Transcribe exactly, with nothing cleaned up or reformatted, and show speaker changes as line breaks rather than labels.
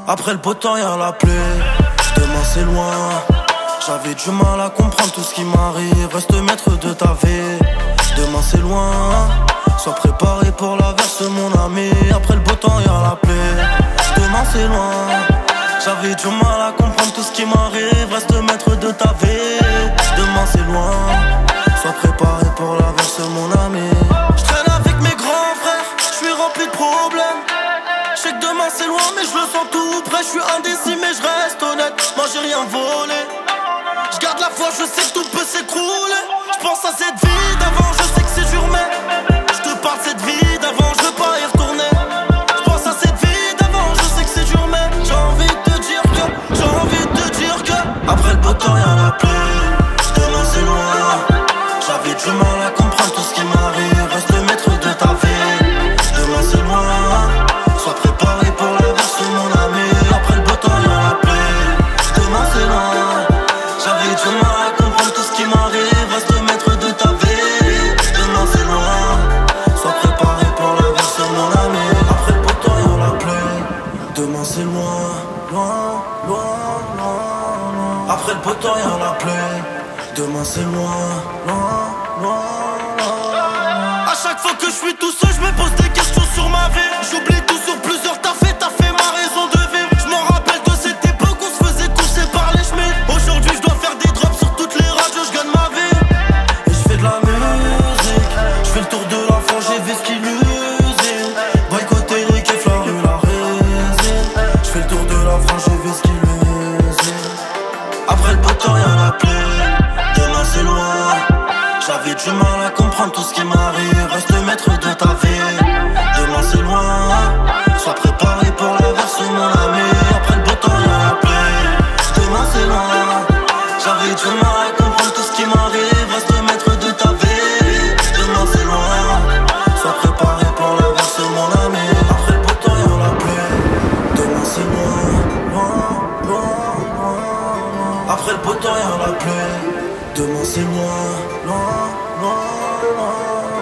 Après le beau temps y'a la pluie. Demain c'est loin. J'avais du mal à comprendre tout ce qui m'arrive. Reste maître de ta vie. Demain c'est loin. Sois préparé pour l'averse mon ami. Après le beau temps y'a la pluie. Demain c'est loin. J'avais du mal à comprendre tout ce qui m'arrive. Reste maître de ta vie. Demain c'est loin. Sois préparé pour l'averse mon ami. J'traîne avec mes grands frères. J'suis rempli de problèmes. J'sais que demain c'est loin mais je le sens tout près. J'suis indécis mais je reste honnête. Moi j'ai rien volé. J'garde la foi, je sais que tout peut s'écrouler. J'pense à cette vie d'avant, je sais que c'est dur mais j'te parle de cette vie d'avant, je veux pas y retourner. J'pense à cette vie d'avant, je sais que c'est dur mais j'ai envie de te dire que, j'ai envie de te dire que après le beau temps y'a la pluie. Demain c'est loin. J'avais du mal à comprendre tout ce qui m'arrive. Reste le maître de ta vie. Demain c'est loin. Sois préparé pour l'averse mon ami. Après le beau temps y'a la pluie. Demain c'est loin. J'avais du mal à comprendre tout ce qui m'arrive. Reste le maître de ta vie. Demain c'est loin. Sois préparé pour l'averse mon ami. Après le beau temps y'a la pluie. Demain c'est loin. Loin, loin, loin, loin. Après le beau temps y'a la pluie. Demain c'est loin. Loin, loin, loin. A chaque fois que je suis tout seul, je me pose des questions sur ma vie. J'oublie tout sur plusieurs, t'as fait, t'as fait ma raison de vivre. Je m'en rappelle de cette époque, on se faisait coucher par les chemins. Aujourd'hui je dois faire des drops sur toutes les radios, je gagne ma vie. Et je fais de la musique, je fais le tour de la France, j'ai vu ce qu'il usine. Boycotter les keufs, la rue, la résine. Je fais le tour de la France, j'ai vu ce qu'il usine. Après le beau temps y'a la pluie. Demain c'est loin. J'avais du mal à comprendre tout ce qui m'arrive. Reste le maître de ta vie. Demain c'est loin. Sois préparé pour l'averse mon ami. Après le beau temps y'a la pluie. Demain c'est loin. J'avais du mal à comprendre tout ce qui m'arrive. Reste le maître de ta vie. Demain c'est loin. Sois préparé pour l'averse mon ami. Après le beau temps y'a la pluie. Demain c'est loin. Loin, loin, loin, loin. Après le beau temps y'a la pluie. Demain c'est loin, loin, loin, loin.